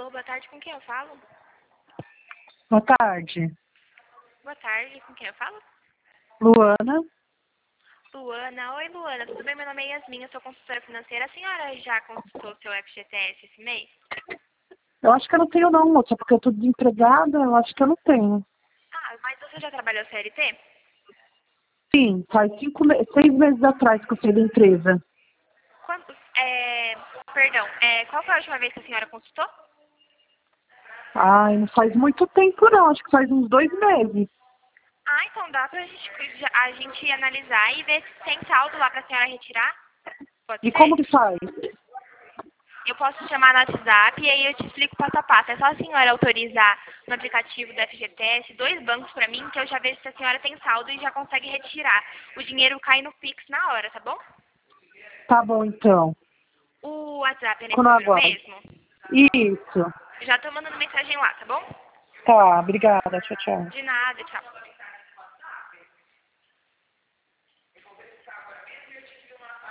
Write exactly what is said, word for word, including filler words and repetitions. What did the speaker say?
Alô, boa tarde, com quem eu falo? Boa tarde. Boa tarde, com quem eu falo? Luana. Luana. Oi, Luana, tudo bem? Meu nome é Yasmin, eu sou consultora financeira. A senhora já consultou o seu F G T S esse mês? Eu acho que eu não tenho não, moça, porque eu tô desempregada, eu acho que eu não tenho. Ah, mas você já trabalhou C L T? Sim, faz cinco, me- seis meses atrás que eu saí da empresa. Quantos? É... Perdão, é... qual foi a última vez que a senhora consultou? Ai, não faz muito tempo não, acho que faz uns dois meses. Ah, então dá pra gente, a gente analisar e ver se tem saldo lá pra senhora retirar? Pode E ser? como que faz? Eu posso te chamar no WhatsApp e aí eu te explico passo a passo. É só a senhora autorizar no aplicativo da F G T S dois bancos pra mim, que eu já vejo se a senhora tem saldo e já consegue retirar. O dinheiro cai no Pix na hora, tá bom? Tá bom, então. O WhatsApp é nesse Quando eu número aguardo. mesmo? Isso. Já tô mandando mensagem lá, tá bom? Tá, obrigada. Tchau, tchau. De nada, tchau.